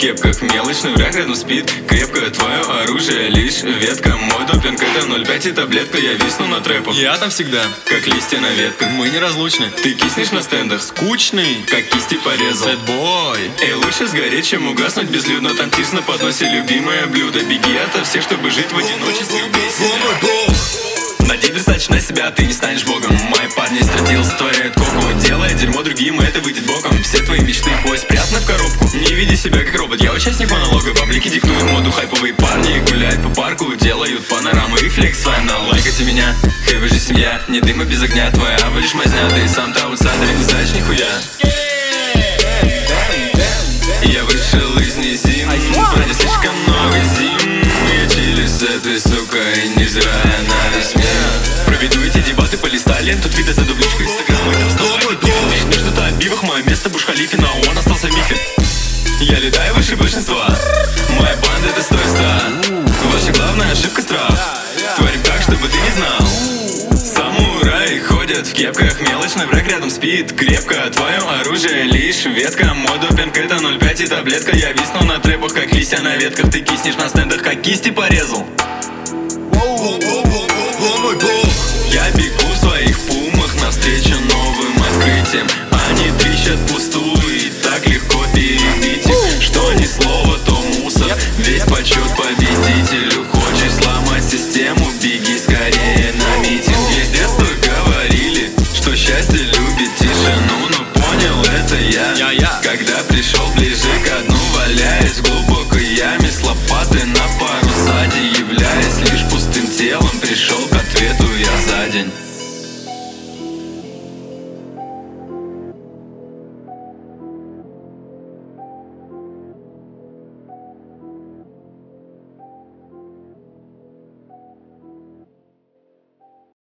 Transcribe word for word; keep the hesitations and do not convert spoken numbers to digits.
кепках, мелочный враг рядом спит крепко. Твое оружие лишь ветка, мой допинг это ноль пять и таблетка. Я висну на трэпах, Я там всегда, как листья на ветках. мы неразлучны. Ты киснешь на стендах, Скучный, как кисти порезал. сэтбой. Эй, лучше сгореть, чем угаснуть безлюдно. Там тишь на подносе любимое блюдо. Беги ото всех, чтобы жить в одиночестве. Убей себя. Надей достаточно себя, ты не станешь богом. Мои парни стратил, створяют коку. Делая дерьмо другим, и это выйдет боком. Все твои мечты бой спрятаны в коробку. Не види себя как робот, я участник монолога. Паблики диктуют моду, хайповые парни гуляют по парку, делают панорамы и флекс файна. Лайкайте меня, хей, вы же семья. Не дыма без огня, твоя вы лишь мазня. Ты сам-то аутсайдер и не знаешь нихуя. Я вышел из низин, пройдя слишком много зим. Я чилю с этой сукой, невзирая на весь мир. Проведу эти дебаты, полистай ленту, твита за дубличку инстаграма. И там вставай, ты что-то о бивах, мое место Бурдж-Халифе, но он остался в мифе. Я летаю выше большинства, моя банда это сто ста. Ваша главная ошибка страх, творим так, чтобы ты не знал. Самураи ходят в кепках, мелочный враг рядом спит крепко. Твое оружие лишь ветка, мой допинг это ноль пять и таблетка. Я висну на трэпах, как листья на ветках. Ты киснешь на стендах, как кисти порезал. Я бегу в своих пумах навстречу новым открытиям. Они трещат пустую и так легко перебить их. Что ни слово, то мусор, весь почет победителю. Хочешь сломать систему, беги скорее на митинг. Мне с детства говорили, что счастье любит тишину, но понял это я, Я, я. когда пришел ближе к дну, валяясь в глубокой яме с лопатой на пару сзади. Являясь лишь пустым телом, пришел к ответу я за день.